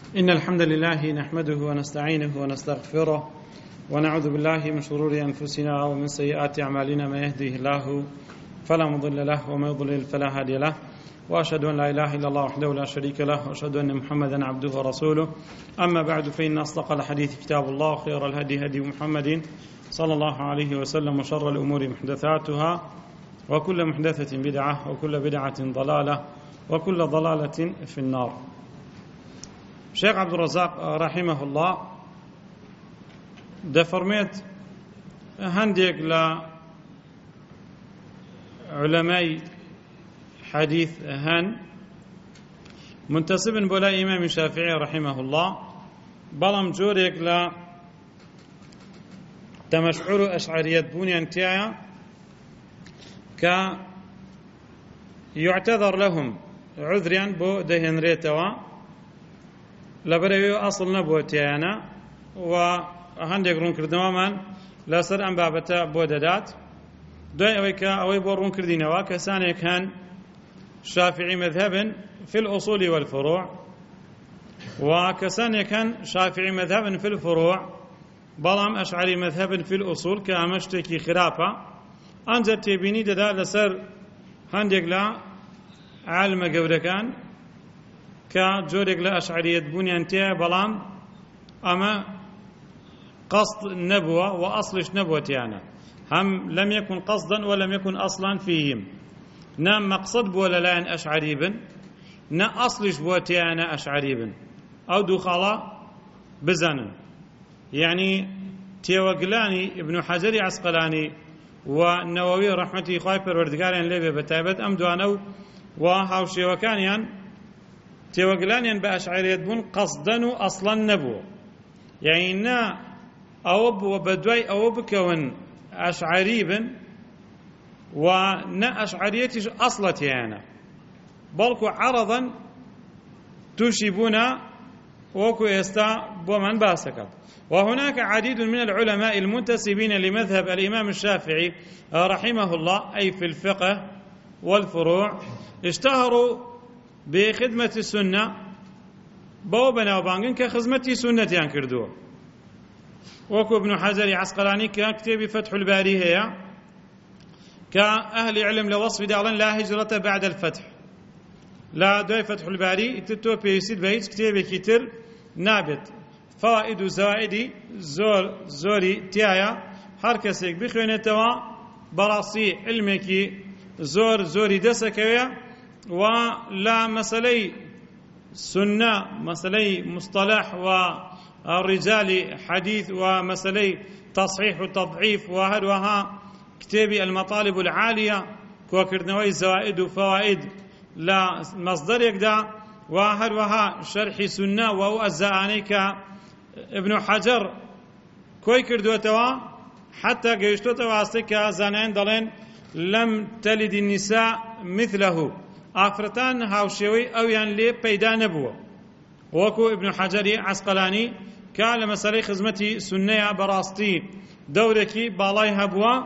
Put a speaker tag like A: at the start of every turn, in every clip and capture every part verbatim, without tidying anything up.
A: إن الحمد لله نحمده ونستعينه ونستغفره ونعوذ بالله من شرور أنفسنا ومن سيئات أعمالنا. ما يهديه الله فلا مضل له وما يضلل فلا هادي له، وأشهد أن لا إله إلا الله وحده لا شريك له، وأشهد أن محمدا عبده ورسوله. أما بعد، فإن أصدق الحديث كتاب الله، وخير الهدي هدي محمد صلى الله عليه وسلم، وشر الأمور محدثاتها، وكل محدثة بدعة، وكل بدعة ضلالة، وكل ضلالة في النار. شيخ عبد الرزاق رحمه الله دفرميت هنديك لعلماء حديث هن منتسب بولا إمام الشافعي رحمه الله، بلام جوريك لا تمشعر أشعرية بني انتيايا كا يعتذر لهم عذريا بو دهن ريتوا لبروي أصل نبوتيانا، وهنديك رون كردوا من لسر أم بابتا بوددات دوي أويكا أوي بورون كردينوا كساني كان شافعي مذهبا في الأصول والفروع، وكساني كان شافعي مذهبا في الفروع بلام أشعري مذهبا في الأصول كأمشتكي خرافة أنزل تبيني ددا لسر هنديك لا عالم جودكان كجورك لا أشعرية بني أنتيا بلام أما قصد النبوة وأصلش نبوتيانا هم لم يكن قصدا ولم يكن أصلا فيهم، نام مقصد بولا لا أشعري بن نا أصلش بوتيانا أشعري بن أو دخلا بزن. يعني تيوغلاني ابن حجر عسقلاني والنووي رحمته خايبر وردقارين ليبي بتايبت أم دوانو وهاوشي وكانيان تيوغلانيان بأشعرية بن قصدا أصلا نبوة، يعني نا أوب وبدوي أوب كون أشعري بن ونا أشعريتش أصلتي أنا بلكو عرضا تشبنا وكو يستا بمن باسكت. وهناك عديد من العلماء المنتسبين لمذهب الإمام الشافعي رحمه الله أي في الفقه والفروع اشتهروا بخدمة السنة بوبنا وبانجن كخدمة سنة يعني كردوه، وكو ابن حجر عسقلاني ككتاب فتح الباري هي كأهل علم لوصف دعلا لا هجرة بعد الفتح، لا دوي فتح الباري تتو بيسيد بيت كتاب كتير نابت فوائد وزوائد زور زوري تيايا هر كسيك بخوينتوا براسي علمك زور زوري دسكويا ولا مسألة سنة مسألة مصطلح والرجال حديث ومسألة تصحيح وتضعيف وهروها كتابي المطالب العالية كوكرنوي زوائد وفوائد لا مصدر يقدا وهروها شرح سنة وهو الزعانيك ابن حجر كوي كردوتوا حتى قيشتوتوا استيكا زانين دلين لم تلد النساء مثله آفرتان هاوشوي أو يعني لي بيدا نبوة، وكو ابن حجر عسقلاني كان مسألة خدمتي سنية براستي دوركي بالاي هبوا.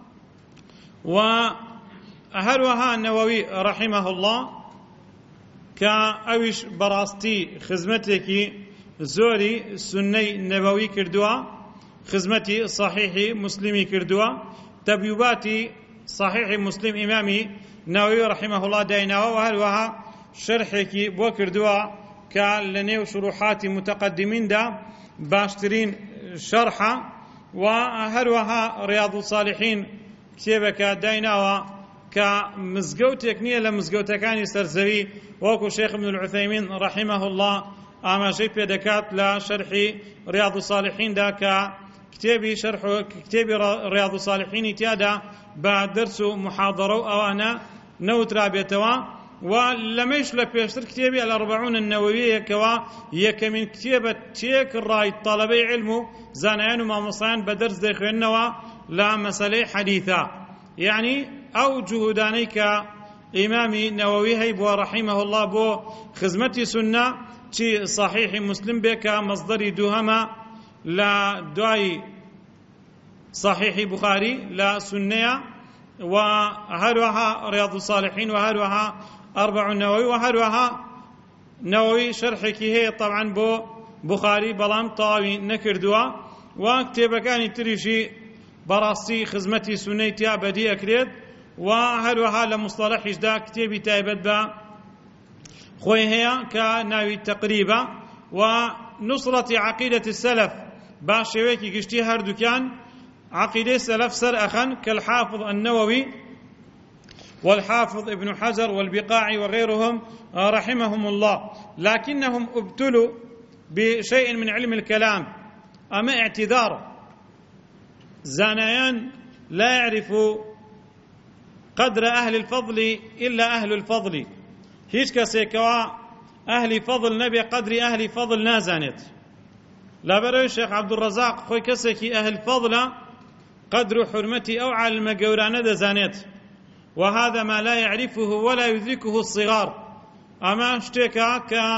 A: وهروها النووي رحمه الله كأويش براستي خدمتك زوري سني نبوي كردوا، خدمتي صحيح مسلمي كردوا، تبيباتي صحيح مسلم إمامي نووي رحمه الله دايناوا، وهروها شرحك بوكردوا كالنيو شروحات متقدمين دا باشترين شرحا، وهروها رياض الصالحين كتابك دايناوا كمزقوتك نية لمزقوتكاني سرزوي، وكو شيخ ابن العثيمين رحمه الله أما شيء بيدكات لا شرح رياض الصالحين دا كتابي شرح كتابي رياض الصالحين تيادا بعد درس محاضرة أو أنا نوت رابطوا. ولميش لبيشتر كتابي الأربعون النووية كوا يكمن كتابة تيك الراي طلبي علمه زانيان وما مصان بدرس داخلنا لا مسألة حديثة، يعني أو جهودانيك إمامي نووي هيبو رحمه الله بو خدمتي سنة تي صحيح مسلم بك مصدري دوهما لا دعي صحيح بخاري لا سنية، وهروها رياض الصالحين، وهروها أربع النووي، وهروها نەوەوی شەرحێکی هەیە طبعاً بۆ بوخاری بەڵام تەواوی نەکردووە و کتێبەکانی تریشی بەڕاستی خزمەتی سونەی تیا بەدی ئەکرێت و هەروەها لە مستەلەحیشدا کتێبی تایبەت بە خۆی هەیە کە ناوی تەقریبە و نصرەتی عەقیدەتی السەلەف با شێوەیەکی گشتی هەردووکیان عقيدة سلف سر أخن كالحافظ النووي والحافظ ابن حجر والبقاعي وغيرهم رحمهم الله، لكنهم ابتلوا بشيء من علم الكلام. أما اعتذار زانيان لا يعرفوا قدر أهل الفضل إلا أهل الفضل، هيش كسيكوا أهل فضل نبي قدر أهل فضل نازانت. لا برو الشيخ عبد الرزاق خوي كسكي أهل فضل قدر حرمتي أو علم جورانا دزانت، وهذا ما لا يعرفه ولا يدركه الصغار. أما اشتكى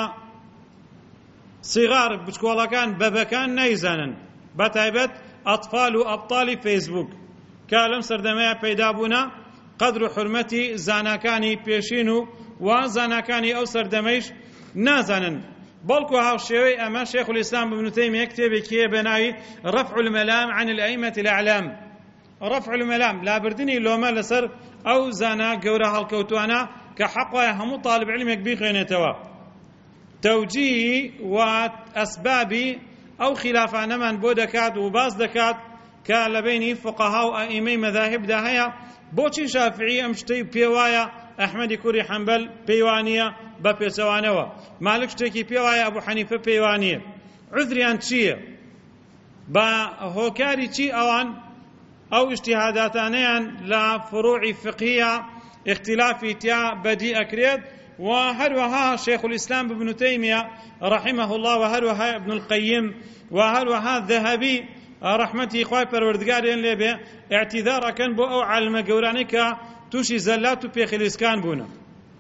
A: كصغار بشكولا كان بابكان نيزانا بتعبت أطفال وأبطال فيسبوك كالم سردماء بيدابونا قدر حرمتي زاناكاني بيشينو وزاناكاني أو سردميش نازانا. بلكو هاوشيوي أما شيخ الإسلام ابن تيمية كتب كي بناي رفع الملام عن الأئمة الأعلام. رفع الملام لا بردني لوما لسر أو زانا جورا هالكوتوانا كحقوا هم طالب علم يكبي خينتوا توجيه وأسباب أو خلافا من بودكات وباز دكات كالبيني فقهاء وأئمي مذاهب داهية بوشي شافعي أمشتي بيوايا أحمد كوري حنبل بيوانية بپێچەوانەوە مالک شتێکی پێوایە ئەبوو حەنیفە پێیوانیە عذریان چییە بە هۆکاری چی ئەوان ئەو ئیجتیهاداتانەیان لە فروعی فقهیە اختلافی تیا بەدی ئەکرێت و هەروەها شێخ الئیسلام ابن تەیمیە رحمه الله و هەروەها ابن القەیم و هەروەها ذەهەبی ڕەحمەتی خوای پەروەردگاریان لێبێ اعتیذار ئەکەن بۆ ئەو عالمە گەورانەی کە تووشی زەلات و پێخلیسکان بوونە.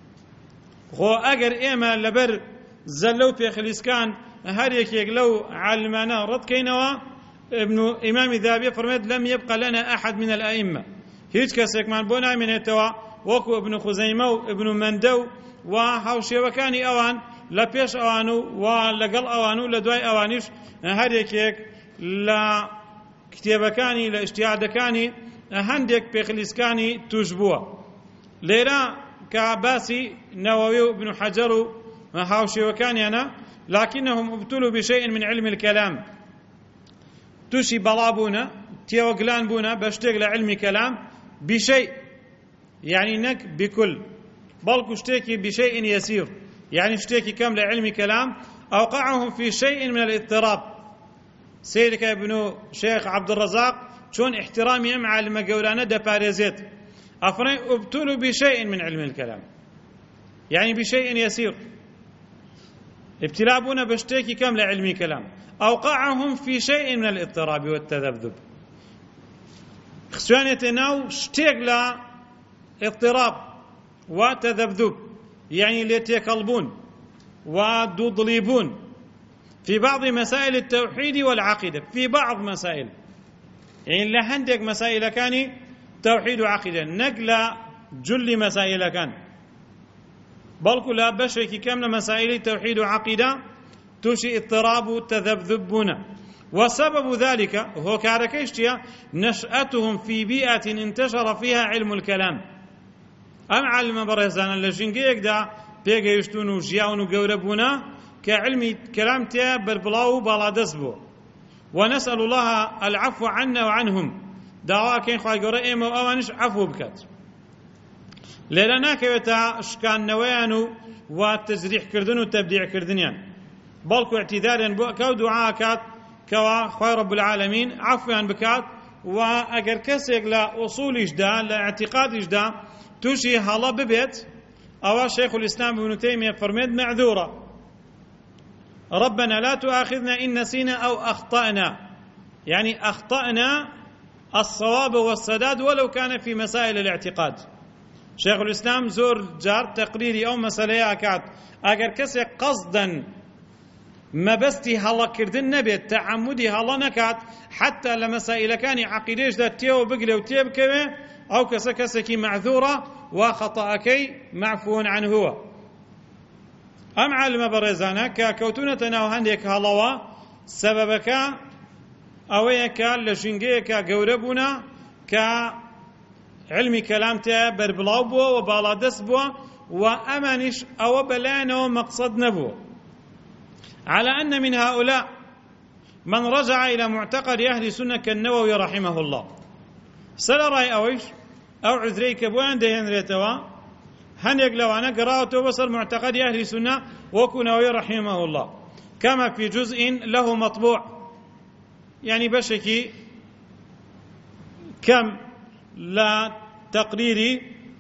A: خۆ ئەگەر ئێمە لەبەر زەلە و پێخلیسکان هەر یەکێک لەو عالمانە ڕەتکەینەوە ابن ئیمامی ذهبی فەرمێت لەم یەبقە لەنا ئەحەد من الئەئیمە، هیچ کەسێکمان بۆ نامێنێتەوە وەکو ابن خوزەیمە و ابن مەندە و هاوشێوەکانی ئەوان لە پێش ئەوان و لەگەڵ ئەوان و لە دوای ئەوانیش هەر یەکێک لە کتێبەکانی لە ئیجتیهادەکانی هەندێک پێخلیسکانی توش بووە. لێرە كباسي نووي وابن حجر وهاوشي وكانيانا لكنهم ابتلوا بشيء من علم الكلام توشي بلابونا تيوغلان بونا بشتغل علم كلام بشيء يعني نك بكل بل اشتكي بشيء يسير يعني اشتكي كم لعلم كلام أوقعهم في شيء من الاضطراب. سيدك ابن شيخ عبد الرزاق شون احترامي مع المقولانة دا باريزيت أفرين ابتلوا بشيء من علم الكلام يعني بشيء يسير ابتلابنا بشتكي كم لعلم كلام أوقعهم في شيء من الاضطراب والتذبذب. خسوانية ناو شتيق لا اضطراب وتذبذب يعني ليتيقلبون ودضليبون في بعض مسائل التوحيد والعقيدة، في بعض مسائل يعني لهندك مسائل كاني توحيد وعقيدة نقل جل مسائل كان بل كل بشرك كامل مسائل توحيد وعقيدة توشي اضطراب تذبذبون. وسبب ذلك هو كاركيشتيا نشأتهم في بيئة انتشر فيها علم الكلام. أم علم برهزان اللجنجيك دا بيغا يشتون وجياون وقوربونا كعلم كلام تيا بربلاو بالادسبو، ونسأل الله العفو عنا وعنهم داوا كاين خوای گەورە ئێمە و ئەوانش عەفو بکات. لێرە ناکەوێتە شکاندنەوەیان و تەجریحکردن و تەبدیعکردنیان بەڵکو اعتیداریان بۆ ئەکا و دوعا ئەکات کەوا خوای رب العالمین عەفویان بکات و ئەگەر کەسێک لە ئوسولیشدا لە اعتقادیشدا تووشی هەڵە ببێت ئەوە شەیخ الئیسلام ابن تەیمیە فەرمێت مەعذورە ربنا لا تؤاخذنا إن نسينا أو أخطأنا، يعني أخطأنا الصواب والسداد ولو كان في مسائل الاعتقاد. شيخ الإسلام زور جار تقريري أو مسألة أكاد أجر كسي قصدا ما بستي هلا كردن نبيت تعمدي هلا نكات حتى لمسائل كان عقيديش ذات تيو بقلي وتيب كوي أو كسا كسكي معذورة وخطأكي معفو عنه هو. ئەم عالمە بەڕێزانە کە کەوتونەتە ناو هەندێک هەڵەوە سەبەبەکە ئەوەیە کە لە ژینگەیەکە گەورە بوونە کە علمی کەلام تێ بەربڵاو بووە و باڵادەست بووە و ئەمانیش ئەوە بەلایەنەوە مەقصەد نەبووە. على أن من هؤلاء من رجع إلى معتقد أهل السنة كالنووي رحمه الله. سەر ڕای ئەوەیش ئەو عذرەی کە بۆیان دەهێنرێتەوە هەندێک لەوانە گەڕاوەتەوە بەسەر معتقد أهل السنة وەکو نەووی رحمه الله كما في جزء له مطبوع، يعني بشكي كم لا تقريري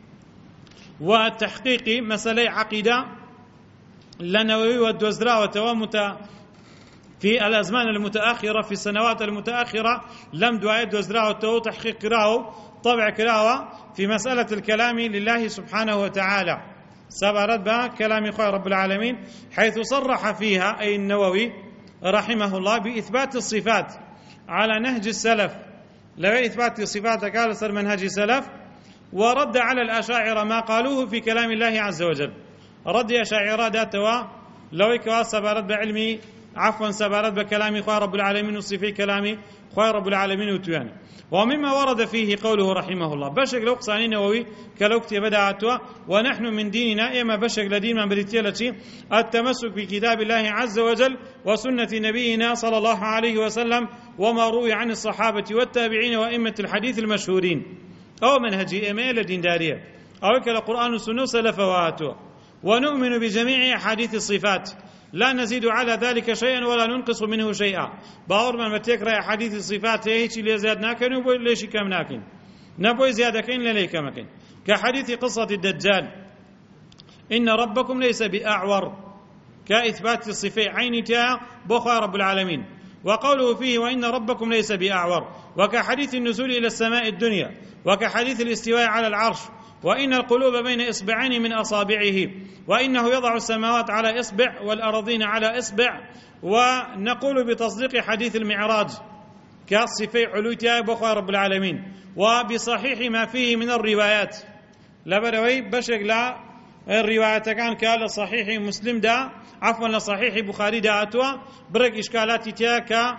A: وتحقيقي مسألة عقيدة لنووي والدوزرا وتوامت في الأزمان المتأخرة في السنوات المتأخرة لم دعاء دوزرا وتو تحقيق كراو طبع كراوة في مسألة الكلام لله سبحانه وتعالى سبارت بها كلام خوي رب العالمين، حيث صرح فيها أي النووي رحمه الله بإثبات الصفات على نهج السلف، لو إثبات الصفات قال صار منهج السلف، ورد على الأشاعرة ما قالوه في كلام الله عز وجل. رد أشاعرة داتوا لو كوا سبارت بعلمي عفوا سبارت بكلام خوي رب العالمين وصفي كلامي خوي رب العالمين وتواني. ومما ورد فيه قوله رحمه الله بشك لو قصاني نووي كلو كتب بدعتوا ونحن من ديننا إما بشك لدين من بريتيلتي التمسك بكتاب الله عز وجل وسنة نبينا صلى الله عليه وسلم وما روي عن الصحابة والتابعين وأئمة الحديث المشهورين، أو منهجي إما لدين دارية أو كلا قرآن السنة سلف وآتوا، ونؤمن بجميع أحاديث الصفات لا نزيد على ذلك شيئا ولا ننقص منه شيئا. باور من بتكرر حديث الصفات هيك اللي زاد ناكن وبوي ليش كم ناكن نبوي زيادة كين للي كم كين، كحديث قصة الدجال إن ربكم ليس بأعور، كإثبات الصفة عينتها بخوا رب العالمين، وقوله فيه وإن ربكم ليس بأعور، وكحديث النزول إلى السماء الدنيا، وكحديث الاستواء على العرش، وإن القلوب بين إصبعين من أصابعه، وإنه يضع السماوات على إصبع والأرضين على إصبع، ونقول بتصديق حديث المعراج كصفة علوتها بخوا رب العالمين، وبصحيح ما فيه من الروايات لبروي بشك لا الروايات كان كان صحيح مسلم دا عفوا لصحيح بخاري دا أتوا برك إشكالات تياكا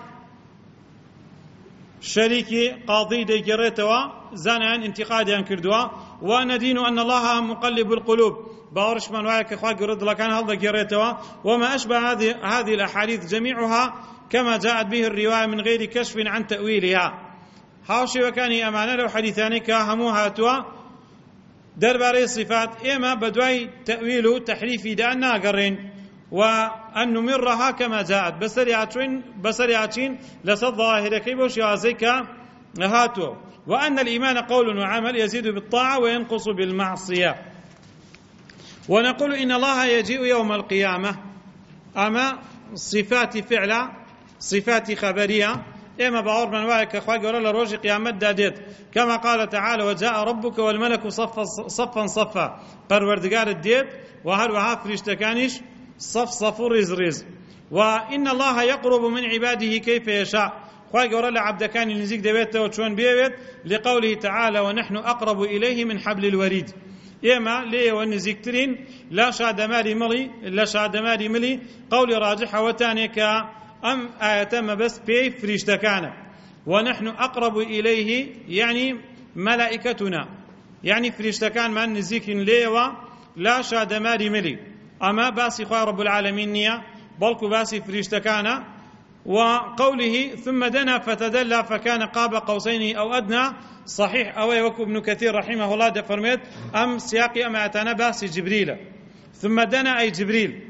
A: شريكي قاضي ديكريتوا زانان انتقاديان كردوا، وندين أن الله مقلب القلوب باورش من وايك اخوان قرد لكان هذا كريتوا، وما أشبه هذه هذه الأحاديث جميعها كما جاءت به الرواية من غير كشف عن تأويلها. هاوشي وكان أمانة لو حديثاني كهموها توا درباري الصفات إما بدواي تأويل تحريفي دانا قرين وأن نمرها كما جاءت بسريعتين بسريعتين لصد ظاهر كيبوش يازيك هاتوا، وأن الإيمان قول وعمل يزيد بالطاعة وينقص بالمعصية. ونقول إن الله يجيء يوم القيامة، أما صفات فعلة صفات خبرية إما باور من وايك أخوة قول لروج قيامة دادت كما قال تعالى وجاء ربك والملك صفا صفا صفا پروردگار الديت وهل وها فرشتكانش صف صف رز رز. وإن الله يقرب من عباده كيف يشاء، خواهي قول لعبد كان ينزيك دبيته وشون بيبت لقوله تعالى ونحن أقرب إليه من حبل الوريد. إما ليه ونزيكترين لا شادماري ملي لا شادماري ملي قول راجحة وتانيك أم آياتما بس بي فريشتكانا ونحن أقرب إليه يعني ملائكتنا، يعني فريشتكان من نزيك ليه لا شادماري ملي، أما باسي خواه رب العالمين نيا بلكو باسي فريشتكانا. وقوله ثم دنا فتدلى فكان قاب قوسين أو أدنى صحيح أو يوكو ابن كثير رحمه الله دفرميت أم سياقي أما أتانا باسي جبريل ثم دنا أي جبريل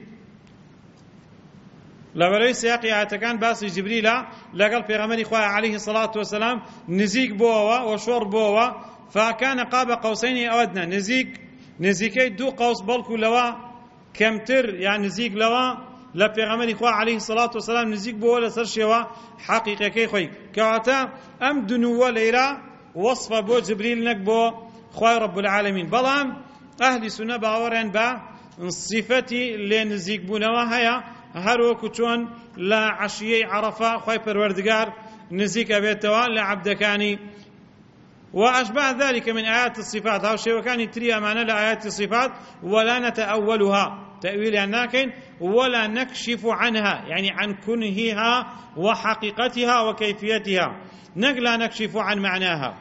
A: لبروي سياقي أتكان باسي جبريل لقال في غمري خواه عليه الصلاة والسلام نزيك بوا وشور بوا فكان قاب قوسين أو أدنى نزيك نزيكي دو قوس بلكو لوا كمتر يعني نزيك لوا لا پیغمبر خو عليه الصلاة والسلام نزيك بو ولا سرشوا حقيقة خوي كواتا أم دنو ليرا وصف بو جبريل نك بو خوي رب العالمين. بلام أهل سنة باورن با صفتي اللي نزيك بو نواهيا هرو كتون لا عشية عرفة خوي پروردگار نزيك أبيتوا لعبدكاني وأشبه ذلك من آيات الصفات. هاو شيء وكان يتري أمانة لآيات الصفات ولا نتأولها تأويل الناكين ولا نكشف عنها يعني عن كنهها وحقيقتها وكيفيتها، نقلا نكشف عن معناها،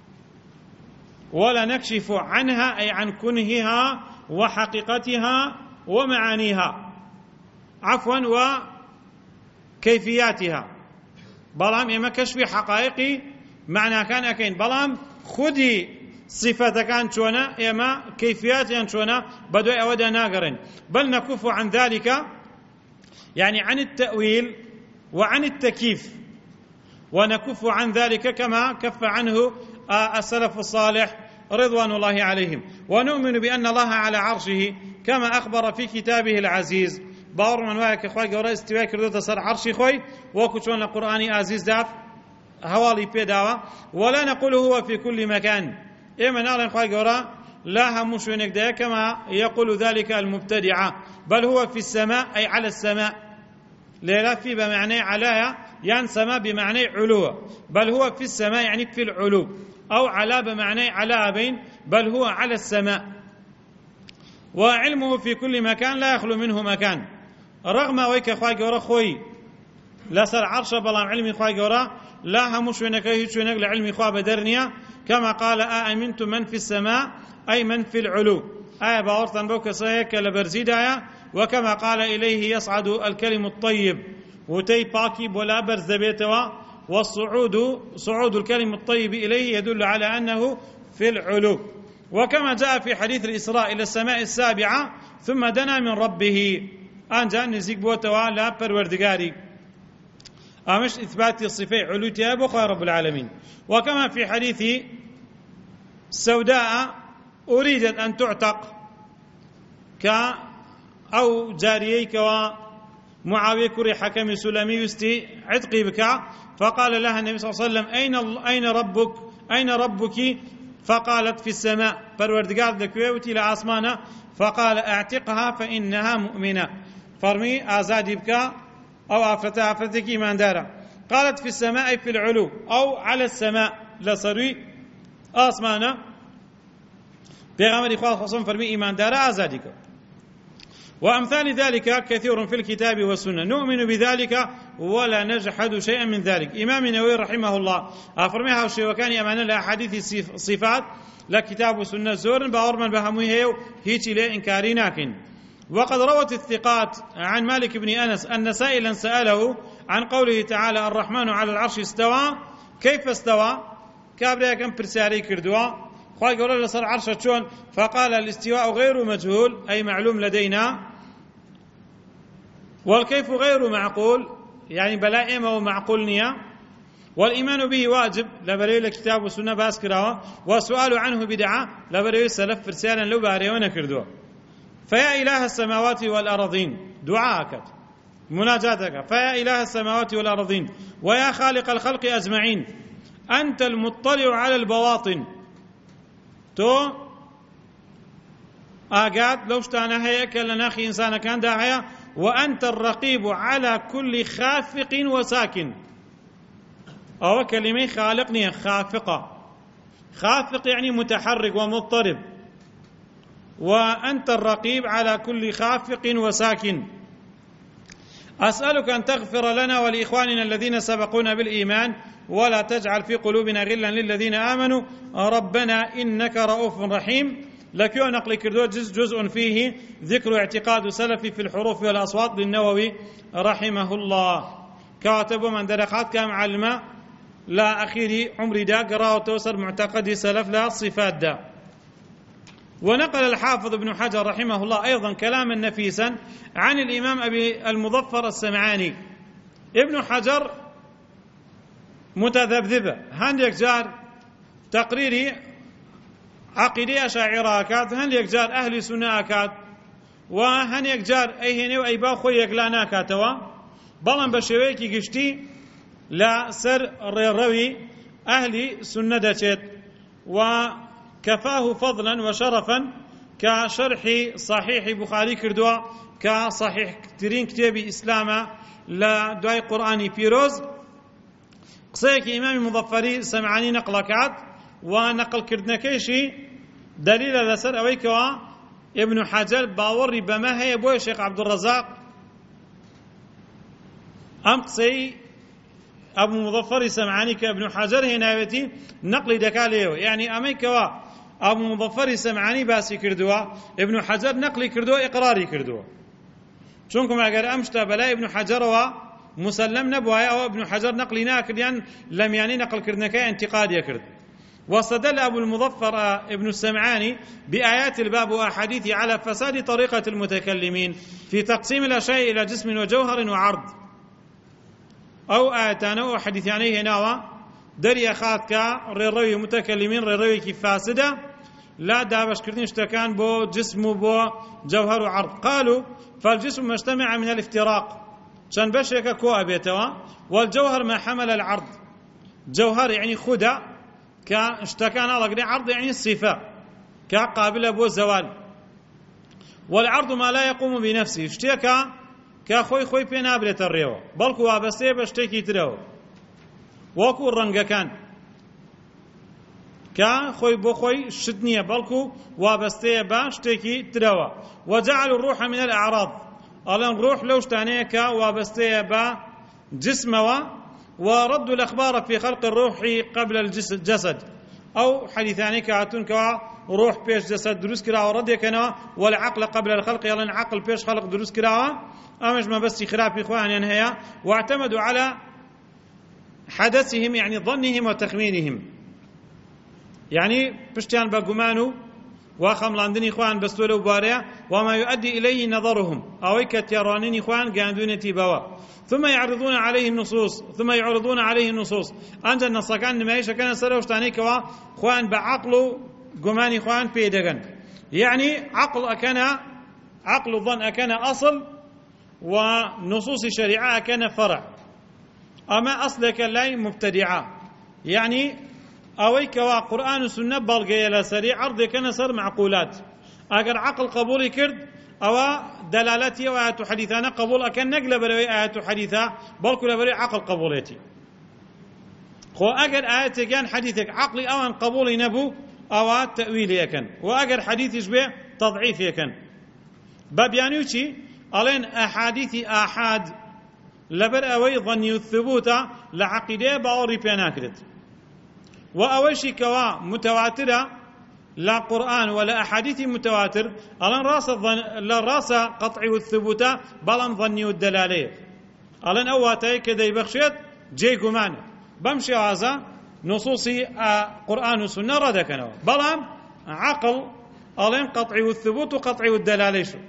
A: ولا نكشف عنها أي عن كنهها وحقيقتها ومعانيها عفوا وكيفياتها. بلام إما كشف حقائقي معنى كان أكين، بلام خدي صفة كان شونا إما كيفيات شونا بدو أودا ناقرين، بل نكف عن ذلك يعني عن التأويل وعن التكييف، ونكف عن ذلك كما كف عنه السلف الصالح رضوان الله عليهم. ونؤمن بأن الله على عرشه كما أخبر في كتابه العزيز، باور من وايك اخوي قرا استواء كردو سر عرشي خوي وكشون القرآن عزيز داف هوالي بيداوا، ولا نقول هو في كل مكان، إما نعلم اخوي قرا لا همش ونكدا كما يقول ذلك المبتدعة، بل هو في السماء أي على السماء، لا في بمعنى علايا يعني سماء بمعنى علو، بل هو في السماء يعني في العلو، أو على بمعنى على بين، بل هو على السماء. وعلمه في كل مكان لا يخلو منه مكان، رغم ويك خواي جورا خوي لا سر عرش بلام علمي خواي جورا لا همش ونك هيك ونك لعلمي خوا بدرنيا، كما قال آمنت من في السماء أي من في العلو، آية باورتن بوك صحيح لبرزيدايا، وكما قال إليه يصعد الكلم الطيب وتي باكي بولا برز بيتوا، والصعود صعود الكلم الطيب إليه يدل على أنه في العلو. وكما جاء في حديث الإسراء إلى السماء السابعة ثم دنا من ربه، أنجا نزيق بوتوا لا پروردگاري، أمش إثبات الصفة علوتها بخير رب العالمين. وكما في حديث سوداء أريدت أن تعتق ك أو جاريك ومعاوية كري حكم سلمي يستي عتقي بك، فقال لها النبي صلى الله عليه وسلم أين أين ربك أين ربك؟ فقالت في السماء، پروردگار دكويوتي لعاصمانا، فقال اعتقها فإنها مؤمنة، فرمي آزادي بك أو أفرتها أفرتك إيمان دارا. قالت في السماء في العلو أو على السماء لصروي آسمانا، بيغامر إخوة خصوصا فرمي إيمان دارا آزادك. وأمثال ذلك كثير في الكتاب والسنة، نؤمن بذلك ولا نجحد شيئا من ذلك. إمام النووي رحمه الله أفرميها الشيء وكان أمانا لأحاديث صفات لكتاب والسنة زور باور من بهموه هيك لا إنكاري ناكن. وقد روت الثقات عن مالك بن أنس أن سائلا سأله عن قوله تعالى الرحمن على العرش استوى كيف استوى، كابريا كم برساري كردوا خواهي قولوا لصر عرشة شون، فقال الاستواء غير مجهول أي معلوم لدينا، والكيف غير معقول يعني بلا إما ومعقول نيا، والإيمان به واجب لبري الكتاب والسنة باسكراوا، والسؤال عنه بدعة لبري سلف فرسالا لو باريون كردوا. فيا إله السماوات والأرضين دعاءك مناجاتك، فيا إله السماوات والأرضين ويا خالق الخلق أجمعين أنت المطلع على البواطن، تو آقات لو شتانا هيا كلا ناخي إنسان كان داعيا، وأنت الرقيب على كل خافق وساكن، أو كلمة خالقني خافقة، خافق يعني متحرك ومضطرب، وأنت الرقيب على كل خافق وساكن. أسألك أن تغفر لنا ولإخواننا الذين سبقونا بالإيمان ولا تجعل في قلوبنا غلا للذين آمنوا ربنا إنك رؤوف رحيم. لكيو نقل كردو جزء, جزء فيه ذكر اعتقاد سلفي في الحروف والأصوات للنووي رحمه الله، كاتب من درخات كام علماء لا أخيري عمري دا قراءة توسر معتقد سلف لا صفات دا. ونقل الحافظ ابن حجر رحمه الله أيضا كلاما نفيسا عن الإمام أبي المظفر السمعاني. ابن حجر متذبذبة هنديك جار تقريري عقيدة أشاعرة كات، هنديك جار أهل سنة كات، وهنديك جار أي هني وأي باخويك لا ناكاتوا، بلان بشويكي قشتي لا سر الروي أهل سنة دشت، وكفاه فضلا وشرفا كشرح صحيح بخاري كردوا، كصحيح كتيرين كتاب إسلام لا دعاء قرآني فيروز. قصيك إمام مظفري سمعاني نقلكات ونقل كردنكيشي دليل لسر أويكوا ابن حجر باوەڕی بەمە هەیە بۆیە شێخ عەبدوڕەزاق ئەم قسەی ئەبوو مظەفەری سەمعانی کە ابن حەجەر هێناوێتی نەقلی دەکا لێەوە، یعنی ئەمەی کەوا ئەبوو مظەفەری سەمعانی باسی کردووە ابن حەجەر نەقلی کردووە ئیقراری کردووە، چونکە ئەگەر ئەم شتە بەلای ابن حەجەرەوە مسلم نبووایە ئەوە ابن حەجەر نەقلی ناکردیان لە میانی نەقلکردنەکەی انتقادیە کرد. واستدل أبو المظفر ابن السمعاني بآيات الباب وأحاديثه على فساد طريقة المتكلمين في تقسيم الأشياء إلى جسم وجوهر وعرض، أو آياتان أو حديثان هنا دري أخاتك ريروي متكلمين ريروي كيف فاسدة لا دابش كردين اشتكان بو جسم بو جوهر وعرض. قالوا فالجسم مجتمع من الافتراق شان بشيك كوا بيتوا، والجوهر ما حمل العرض، جوهر يعني خدا كاشتكان الله عرض يعني الصفة كقابلة بو زوال، والعرض ما لا يقوم بنفسه اشتكى كخوي خوي بينابلة الريوة بلكو وابسته بشتكي ترو وكو الرنجة كان كخوي بخوي شدنية بلكو وابسته بشتكي ترو. وجعلوا الروح من الأعراض الان روح لو اشتانيك وابسته بجسمه، ورد الأخبار في خلق الروح قبل الجسد، أو حديثان كاتون كوا روح بيش جسد دروس كرا ورد كنا، والعقل قبل الخلق يلا عقل بيش خلق دروس كرا أمش ما بس خلاف إخوان ينهيا. واعتمدوا على حدثهم يعني ظنهم وتخمينهم، يعني بشتيان بقمانو وخملاندني إخوان بستولو باريا وما يؤدي إليه نظرهم أو كتيرانين إخوان قاندون تيبوا، ثم يعرضون عليه النصوص ثم يعرضون عليه النصوص أنت النص كان ما يشا كان سروش تاني كوا إخوان بعقله قمان إخوان بيدغن، يعني عقل أكن عقل الظن أكن أصل ونصوص الشريعة أكن فرع، أما أصلك لا مبتدعة، يعني أوي كوا قرآن وسنة بلغي لا سريع عرض كان سر معقولات أجر عقل قبولي كرد أو دلالتي أو آيات حديثنا قبول أكن نقل بري آيات حديثة بل كل بري عقل قبولتي خو أجر آيات كان حديثك عقلي أو أن قبولي نبو أو تأويلي يكن، وأجر حديث يشبه تضعيف يكن بابيانيوشي ألين أحاديث آحاد لبر أوي ظني الثبوت لعقيدة باوري بيناكرت، وأوشي كوا متواترة لا قرآن ولا أحاديث متواتر ألان راس الظن لا راس قطعي والثبوت بلان ظني والدلالية ألان أواتي كذا يبخشيت جي قمان بمشي هذا نصوصي قرآن وسنة ردكنا بلان عقل ألان قطعي والثبوت وقطعي والدلالية شو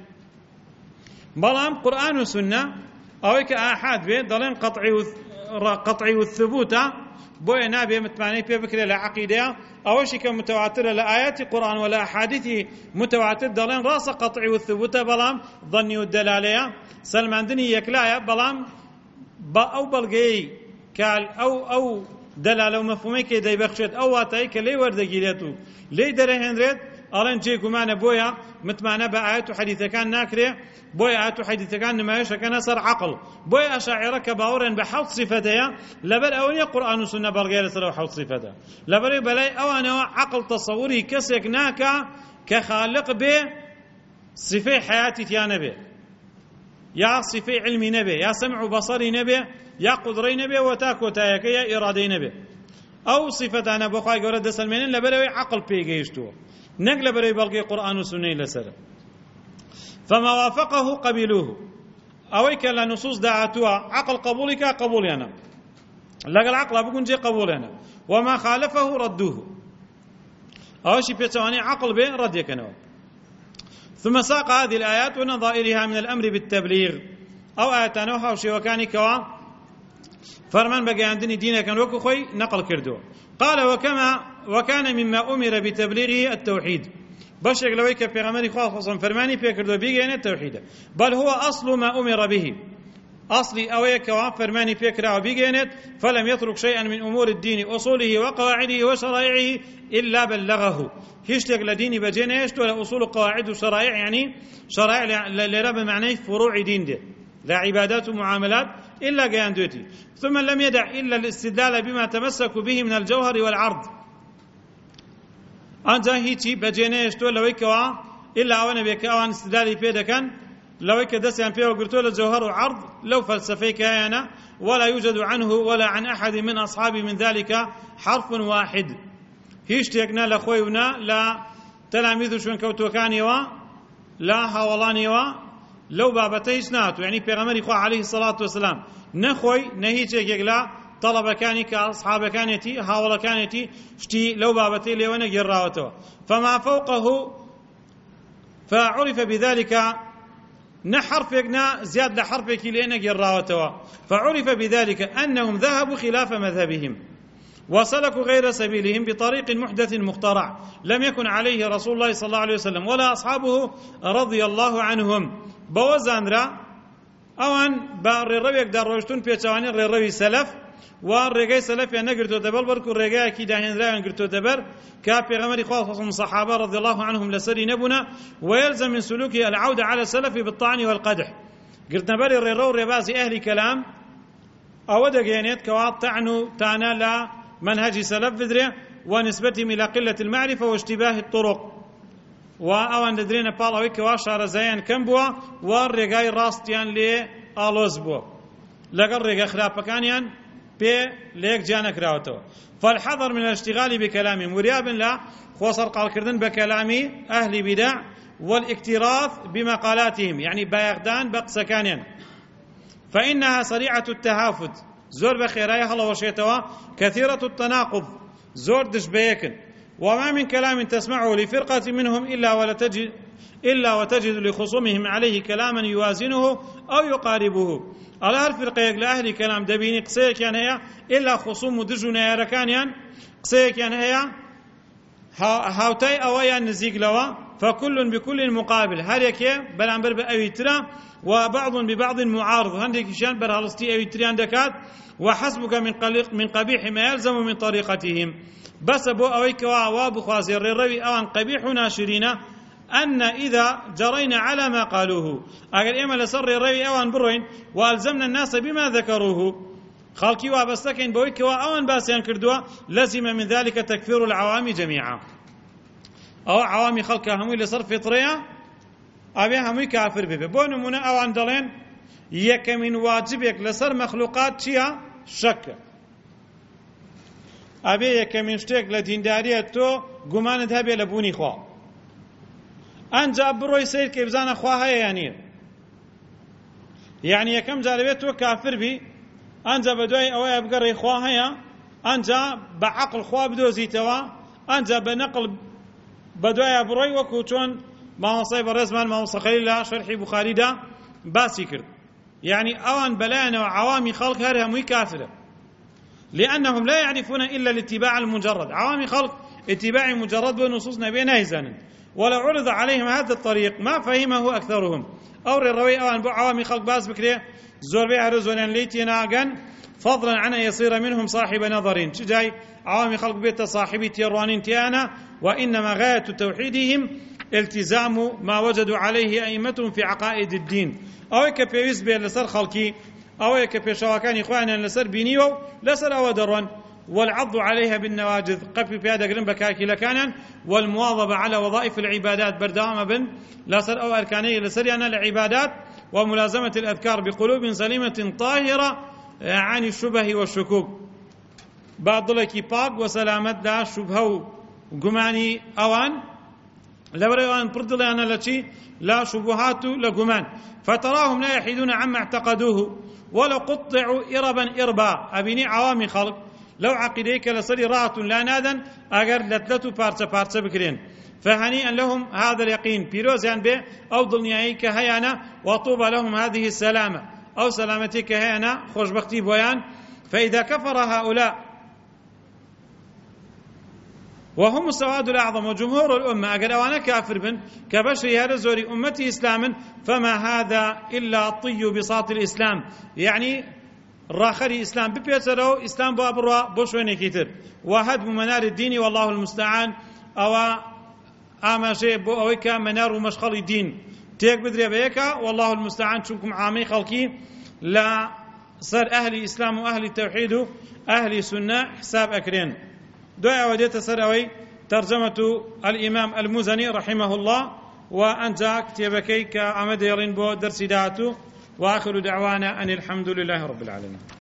A: بلان قرآن وسنة أويك أحد بيت دلان قطعي قطعي والثبوت بوي نابي متماني في بكرة لعقيدة أول شيء كمتواترة لآيات قرآن ولا أحاديث متواتر دلين راس قطعي والثبوت بلام ظني والدلالية سلمان دني يكلايا بلام با أو بلغي كال أو أو دلالة ومفهومي كي داي بخشت أو واتاي كلي وردقيلتو لي دره هنريد ألين جي كمان بويا متمانة بآيات وحديثة كان ناكري بويا آيات وحديثة كان نمايش كان سر عقل بويا أشاعرة كباورن بحوط صفتها لبر أولي قرآن وسنة برغير سر حوط صفتها لبر بلاي أوانا عقل تصوري كسك ناكا كخالق به صفة حياتي تيانا به يا صفة علمي نبي يا سمع بصري نبي يا قدري نبي وتاك وتايك يا إرادي نبي أو صفة أنا بخواي قرد سلمين لبروي عقل بيجيشتو نقل بري بلقي قرآن وسنة لسر فما وافقه قبلوه أويك لنصوص دعاتها عقل قبولك قبولي أنا لقى العقل بكون جي قبولي أنا وما خالفه ردوه أوشي بيتواني عقل به رد يكنوا. ثم ساق هذه الآيات ونظائرها من الأمر بالتبليغ أو آياتانوها وشي وكاني كوا فرمان بقى عندني دينك وكو خوي نقل كردو قال وكما وكان مما أمر بتبليغه التوحيد بشك لويك في غمري خاصة فرماني في كردو بيجي التوحيد بل هو أصل ما أمر به أصلي أويك فرماني في كردو بيجي فلم يترك شيئا من أمور الدين أصوله وقواعده وشرائعه إلا بلغه هيشتك لديني بجينيشت ولا أصول قواعد وشرائع يعني شرائع لرب معناه فروع دين ده لا عبادات ومعاملات إلا قيان دوتي ثم لم يدع إلا الاستدلال بما تمسك به من الجوهر والعرض أنت هيتي بجينيشتو لويكوا إلا أوان بك أوان استدلالي بيدكن لو كدسيان فيه وقرتوا الجوهر وعرض لو فلسفيك أنا ولا يوجد عنه ولا عن أحد من أصحابي من ذلك حرف واحد هيش تيقنا لخوينا لا تلاميذ شون كوتوكاني و لا هاولاني و لو بابتيش ناتو يعني پیغمبر خو عليه الصلاة والسلام نخوي نهيش يقلا طلب كاني كأصحاب كانتي هاول كانتي شتي لو بابتي ليوانا جراوتو فما فوقه فعرف بذلك نحرفنا زياد لحرفك لأن جراوتوا فعرف بذلك أنهم ذهبوا خلاف مذهبهم وسلكوا غير سبيلهم بطريق محدث مخترع لم يكن عليه رسول الله صلى الله عليه وسلم ولا أصحابه رضي الله عنهم بوزان را أوان بار الربيك دار روشتون بيتشواني الربي سلف والرجاء سلف يعني قرتوا دبل بركو الرجاء كده هنرا قرتوا دبر كابي غمر خاصة الصحابة رضي الله عنهم لسري نبنا ويلزم من سلوكه العودة على السلف بالطعن والقدح قرتنا بري الرو ربازي أهل كلام أو دقينيت كوات تعنو تانا لا منهج سلف فدري ونسبتهم إلى قلة المعرفة واشتباه الطرق وأوان درينا بالاوي كواشار زيان كم بوا والرجاء راستيان لي آلوز بوا لقر رجاء خلاف كانيان بي ليك جانك راوتو فالحذر من الاشتغال بكلامهم وريابا لا خوصر قال كردن بكلام أهل بدع والاكتراث بمقالاتهم يعني بايغدان بقسكانيا فإنها سريعة التهافت زور بخيرايا هلا وشيتوا كثيرة التناقض زور دشبيكن وما من كلام تسمعه لفرقة منهم إلا ولا تجد إلا وتجد لخصومهم عليه كلاما يوازنه أو يقاربه على هالفرقة لأهل كلام دبيني قسيك يعني هي إلا خصوم دجونا يا ركانيان قسيك يعني هي هاوتاي أويا نزيق لوا فكل بكل مقابل هل يكي بلانبر بأوي ترى وبعض ببعض معارض هندك شان برهالستي أوي تريان دكات وحسبك من قلق من قبيح ما يلزم من طريقتهم بس بو أويك وابو خازر الروي أوان قبيح ناشرين أن إذا جرينا على ما قالوه أقل إما لسر الروي أوان بروين وألزمنا الناس بما ذكروه خلقي وابستكين بويك وأوان باسيان كردوا لزم من ذلك تكفير العوام جميعا أو عوامي خلق هموي لسر فطرية أبي هموي كافر ببه بونو منا أوان دلين يك من واجبك لسر مخلوقات شيا شك أبي يك من شتك لديندارية تو قمانت هبي لبوني خواه أنجا بروي سير كيبزان خواها يعني يعني يكم جالبيته كافر بي أنجا بدوي أو يبقر خواها أنجا بعقل خواه بدوزي توا أنجا بنقل بدوي بروي وكوتون ما هو صيب الرزمان ما هو صخيل الله شرحي بخاري دا باسي كرد يعني أوان بلانا وعوامي خلق هرها مي كافرة لأنهم لا يعرفون إلا الاتباع المجرد عوامي خلق اتباع مجرد بنصوص نبي نايزان ولو عرض عليهم هذا الطريق ما فهمه أكثرهم أو الروي أو أن عوامي خلق باس بكري زور بيع رزولا ليتنا أجن فضلا عن أن يصير منهم صاحب نظر شجاي عوامي خلق بيت صاحبي تيروانين تيانا وإنما غاية توحيدهم التزام ما وجدوا عليه أئمتهم في عقائد الدين أو كبيوز بي لسر خلقي أو كبيشواكان إخوانا لسر بينيو لسر أو درون والعض عليها بالنواجذ قف في هذا قرن بكاكي لكانا والمواظبة على وظائف العبادات بردام بن لسر أو أركاني لسريانا العبادات وملازمة الأذكار بقلوب سليمة طاهرة عن الشبه والشكوك بعض لك باق وسلامة دا شبه وقماني أوان لبريوان بردليانا لشي لا شبهات لقمان فتراهم لا يحيدون عما اعتقدوه ولو قطعوا إربا إربا أبني عوامي خلق لو عقيديك لصري رات لا نادا أجر لتلتو بارتة بارتة بكرين فهنيئا لهم هذا اليقين بيروزيان به أو ضلنيايك هيانا وطوبى لهم هذه السلامة أو سلامتك هيانا خوش بختي بويان فإذا كفر هؤلاء وهم السواد الأعظم وجمهور الأمة أجر أوانا كافر بن كبشر هذا زوري أمتي إسلاما فما هذا إلا طي بساط الإسلام يعني راخري إسلام ببيترو إسلام بابروا بوشويني كتير وهدم منار الدين والله المستعان أو أما شيء بو أويكا منار ومشخل الدين تيك بدري بيكا والله المستعان شنكم عامي خلقي لا صار أهل إسلام وأهل التوحيد أهل سنة حساب أكرين دعاء وديت سروي ترجمة الإمام المزني رحمه الله وأنجا كتابكي كأمد يرين بو درسي داتو وآخر دعوانا أن الحمد لله رب العالمين.